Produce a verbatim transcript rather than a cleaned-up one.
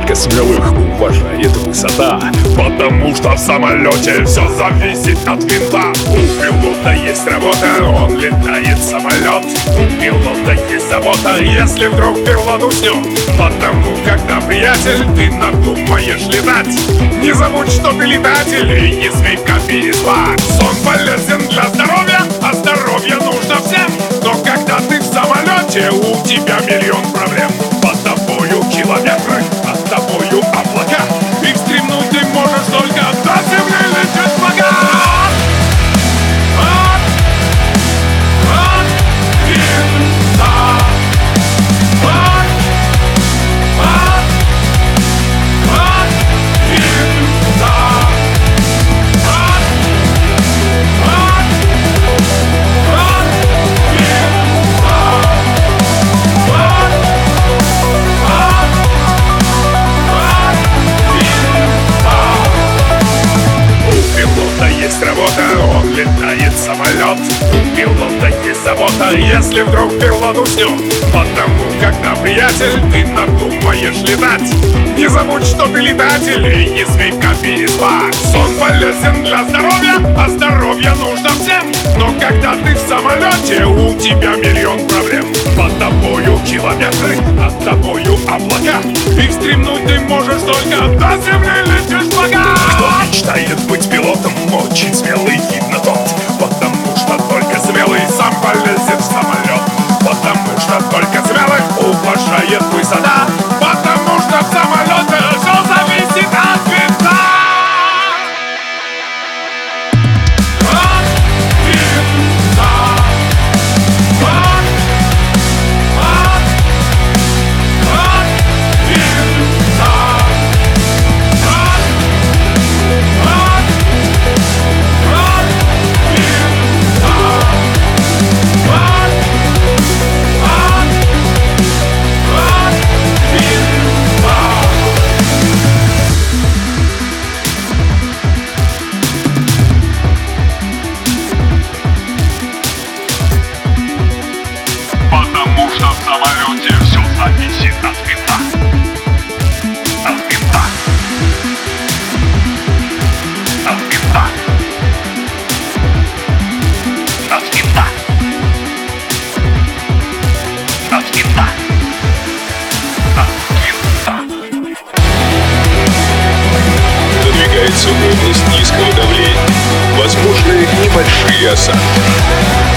только смелых уважает высота, потому что в самолете все зависит от винта. У пилота есть работа, он летает самолет. У пилота есть забота, если вдруг пилот уснет. Потому когда, приятель, ты надумаешь летать, не забудь, что ты летатель, и не смей в кабине спать. Сон полезен для здоровья, а здоровье нужно всем. Но когда ты в самолете, у тебя миллион проблем. Под тобою километры, под тобою облака, и встремнуть ты можешь только до земли лететь пока. От, от винта, от, от, от винта, от, от, от винта, от, от, от винта. У пилота есть работа, он летает самолет. У пилота есть забота, если вдруг пилот уснет. Потому когда, приятель, ты надумаешь летать, не забудь, что ты летатель, и не смей в кабине спать. Сон полезен для здоровья, а здоровье нужно всем. Но когда ты в самолете, у тебя миллион проблем. Под тобою километры, над тобою облака, и встремнуть ты можешь только до земли летишь пока. Кто мечтает быть пилотом, очень смелый видно тот, потому что только смелый сам полезет в самолет. Потому что только смелых уважает высота, потому что в самолете все зависит от винта. От винта, от, от, от винта, от, от, от винта, от, от, от винта. Потому что в самолете все зависит от винта. От винта. От винта. От винта. От винта. От винта. надвигается область низкого давления, возможны небольшие осадки.